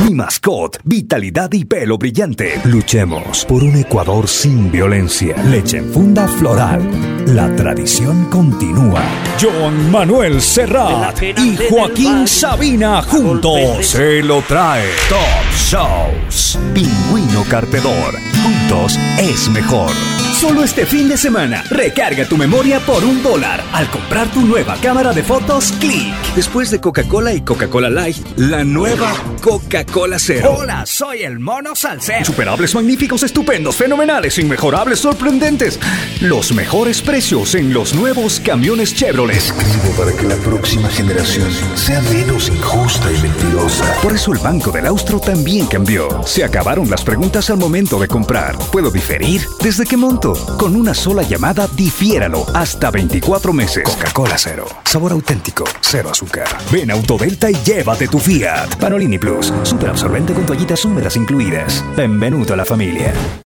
Mi mascot, vitalidad y pelo brillante. Luchemos por un Ecuador sin violencia. Leche en funda floral. La tradición continúa. Joan Manuel Serrat y Joaquín Sabina juntos se lo trae. Top Shows. Pingüino Cartedor. Juntos es mejor. Solo este fin de semana, recarga tu memoria por $1 al comprar tu nueva cámara de fotos Click. Después de Coca-Cola y Coca-Cola Light, la nueva Coca-Cola Cero. Hola, soy el Mono Salsero. Superables, magníficos, estupendos, fenomenales, inmejorables, sorprendentes. Los mejores precios en los nuevos camiones Chevrolet. Escribo para que la próxima generación sea menos injusta y mentirosa. Por eso el Banco del Austro también cambió. Se acabaron las preguntas al momento de comprar. ¿Puedo diferir? ¿Desde qué monto? Con una sola llamada, difiéralo hasta 24 meses. Coca-Cola Cero. Sabor auténtico. Cero azúcar. Ven a Autodelta y llévate tu Fiat. Panolini Plus. Super absorbente con toallitas húmedas incluidas. Benvenuto a la familia.